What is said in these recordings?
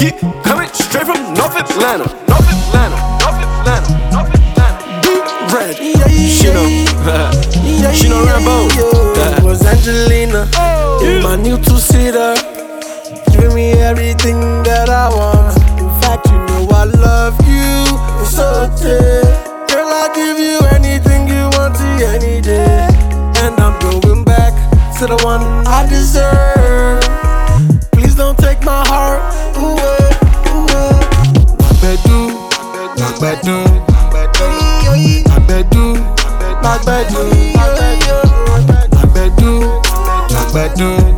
Yeah, coming straight from North Atlanta. North Atlanta. North Atlanta. North Atlanta. Deep red. She know Rambo. Was Angelina in my new two-seater, giving me everything that I want. In fact, you know I love you so dear. Girl, I'll give you anything you want to any day. And I'm going back to the one I deserve. Please don't take my heart away. Magbedu, Magbedu, Magbedu, Magbedu, Magbedu, Magbedu.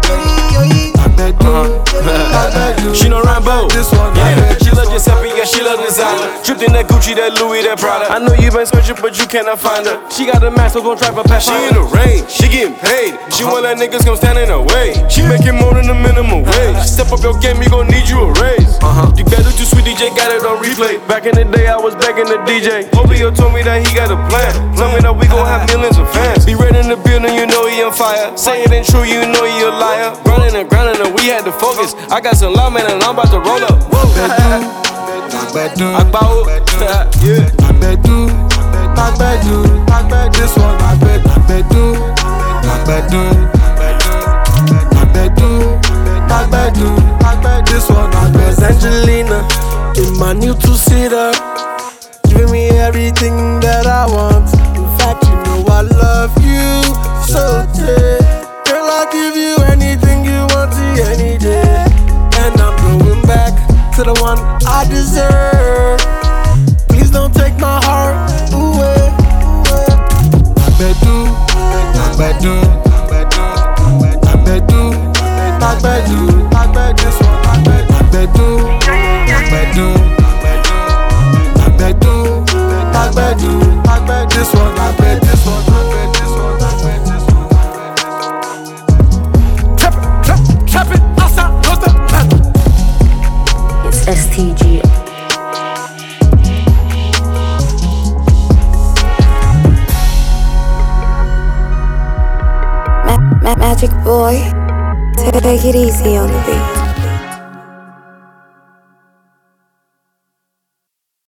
She know Rambo. Yeah, she love Giuseppe, yeah, she love designer. Dripped in that Gucci, that Louis, that Prada. I know you been searching, but you cannot find her. She got a mask, so gon' drive her past. She in the rain, she getting paid. She want that niggas come stand in her way. She making more than the minimum wage. Step up your game, you gon' need you a raise. You better too sweet, DJ got it on replay. Back in the day, I was begging the DJ. Polio told me that he got a plan. Tell me that we gon' have millions of fans. Be red in the building, you know he on fire. Say it ain't true, you know he a liar. Grinding and grinding, and we had to focus. I got some lawmen and I'm about to roll up. Magbedu, Agbawo, yeah. Magbedu, Magbedu, Magbedu, this one Magbedu, Magbedu, Magbedu, Magbedu, Magbedu, this one Magbedu. Angelina in my new two-seater, giving me everything that I want. In fact, you know I love you so dear. Girl, I'll give you anything you want to any day. And I'm going back to the one I deserve. Please don't take my heart away. Magbedu, Magbedu, Magbedu, Magbedu, Magbedu, this one Magbedu, Magbedu, Magbedu, Magbedu, Magbedu, this one Magbedu, this one Magbedu, this one Magbedu, this one. Trap it, outside North Atlanta. It's STG. Magic boy, take it easy on the beat.